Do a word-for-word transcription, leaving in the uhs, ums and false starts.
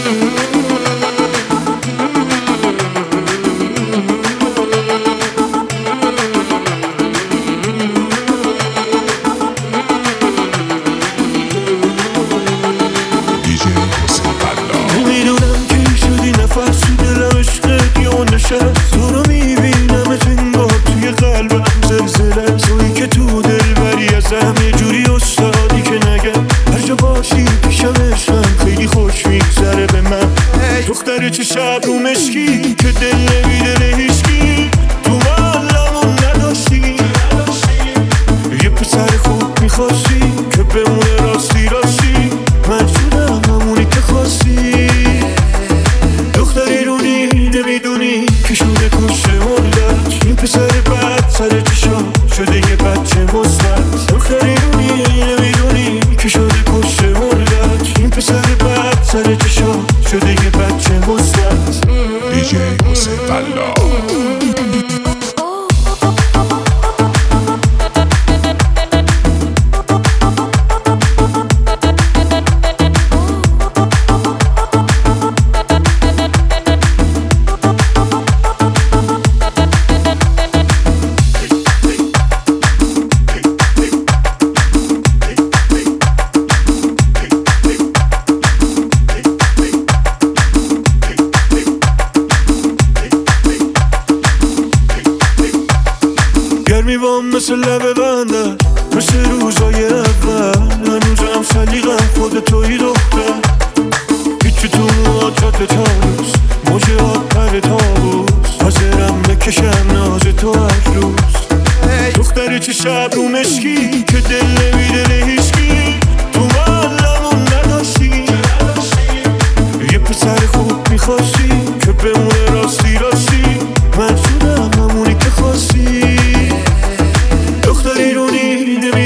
نمیدونم کی شدی نفس تو دلم عشقت یا نشست، تو رو میبینم انگار توی قلبم زلزله، تویی که تو دل بری ازم یه جوری استادی که نگم هر جا باشی پیشم عشقم خیلی خوش میگذره به من. دختر چه شب رو مشکی که دل نمیده به هیچکی، تو محلمون نداشتی یه پسر خوب میخواستی که بمونه راستی راستی، من شدم همونی که خواستی. دختری رونی نمیدونی که شده کشته مردت، این پسر بد سر چشام شده یه بچه مثبت. دختری رونی نمیدونی که شده کشته مردت، این پسر بد سر چشام شده یه بچه مثبت. دیجی حسین فلا. گرمی بام مثل لبه بندر، مثل روزای اول هنوزم سلیقم خود توی دختر. هیچی تو موهات تابوس موجهات پر تابوس، حاضرم بکشم ناز تو هر روز. دختر چه شب رو مشکی که دل نمیده به هیچکی، تو محلمون نداشتی یه پسر خوب میخواستی که بمونه راستی راستی، من شدم همونی که خواستی. دختری رونی